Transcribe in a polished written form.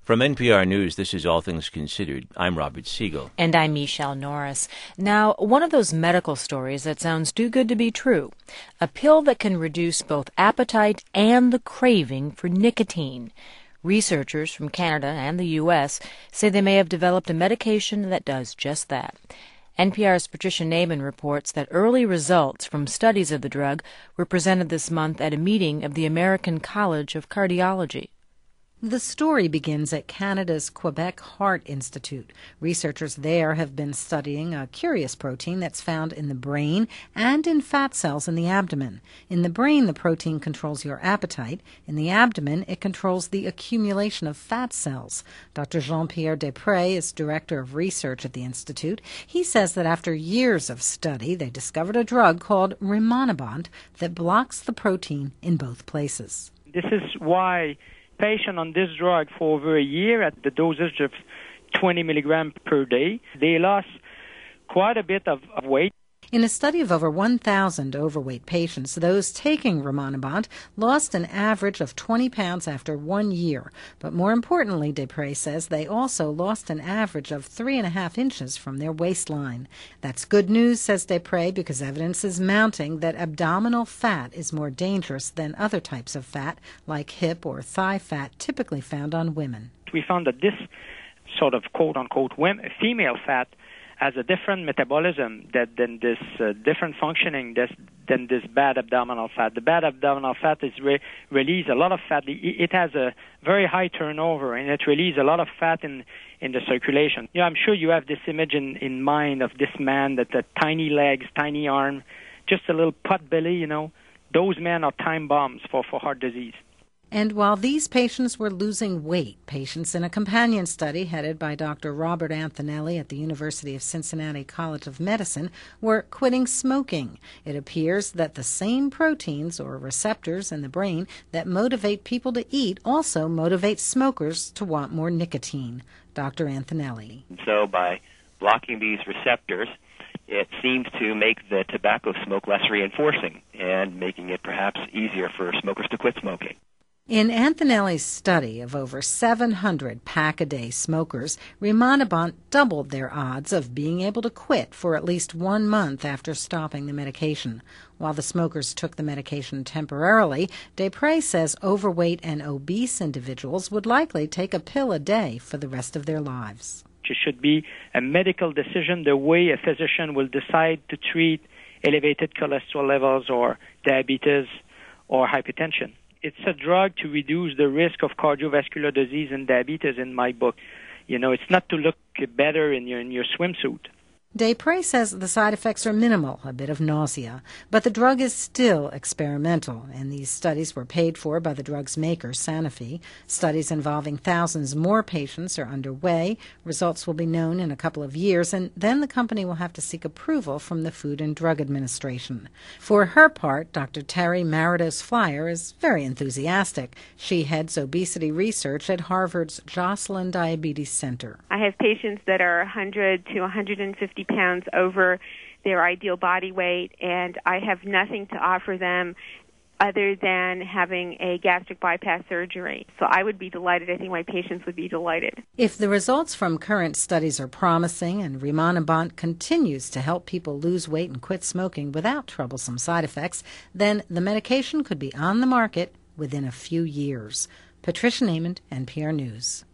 From NPR News, this is All Things Considered. I'm Robert Siegel. And I'm Michelle Norris. Now, one of those medical stories that sounds too good to be true. A pill that can reduce both appetite and the craving for nicotine. Researchers from Canada and the U.S. say they may have developed a medication that does just that. NPR's Patricia Naiman reports that early results from studies of the drug were presented this month at a meeting of the American College of Cardiology. The story begins at Canada's Quebec Heart Institute. Researchers there have been studying a curious protein that's found in the brain and in fat cells in the abdomen. In the brain, the protein controls your appetite. In the abdomen, it controls the accumulation of fat cells. Dr. Jean-Pierre Després is director of research at the institute. He says that after years of study, they discovered a drug called rimonabant that blocks the protein in both places. This is why patient on this drug for over a year at the dosage of 20 milligrams per day, they lost quite a bit of weight. In a study of over 1,000 overweight patients, those taking rimonabant lost an average of 20 pounds after 1 year. But more importantly, Després says they also lost an average of 3.5 inches from their waistline. That's good news, says Després, because evidence is mounting that abdominal fat is more dangerous than other types of fat, like hip or thigh fat typically found on women. We found that this sort of quote-unquote female fat has a different metabolism than this different functioning than this bad abdominal fat. The bad abdominal fat is release a lot of fat. It has a very high turnover, and it releases a lot of fat in the circulation. I'm sure you have this image in mind of this man that the tiny legs, tiny arm, just a little pot belly. Those men are time bombs for heart disease. And while these patients were losing weight, patients in a companion study headed by Dr. Robert Anthonelli at the University of Cincinnati College of Medicine were quitting smoking. It appears that the same proteins or receptors in the brain that motivate people to eat also motivate smokers to want more nicotine. Dr. Anthonelli. So by blocking these receptors, it seems to make the tobacco smoke less reinforcing and making it perhaps easier for smokers to quit smoking. In Anthonelli's study of over 700 pack-a-day smokers, rimonabant doubled their odds of being able to quit for at least 1 month after stopping the medication. While the smokers took the medication temporarily, Després says overweight and obese individuals would likely take a pill a day for the rest of their lives. It should be a medical decision the way a physician will decide to treat elevated cholesterol levels or diabetes or hypertension. It's a drug to reduce the risk of cardiovascular disease and diabetes in my book. It's not to look better in your swimsuit. Després says the side effects are minimal, a bit of nausea, but the drug is still experimental, and these studies were paid for by the drug's maker, Sanofi. Studies involving thousands more patients are underway. Results will be known in a couple of years, and then the company will have to seek approval from the Food and Drug Administration. For her part, Dr. Terry Maridos-Flyer is very enthusiastic. She heads obesity research at Harvard's Joslin Diabetes Center. I have patients that are 100 to 150 pounds over their ideal body weight, and I have nothing to offer them other than having a gastric bypass surgery. So I would be delighted. I think my patients would be delighted. If the results from current studies are promising and rimonabant continues to help people lose weight and quit smoking without troublesome side effects, then the medication could be on the market within a few years. Patricia Naiman, NPR News.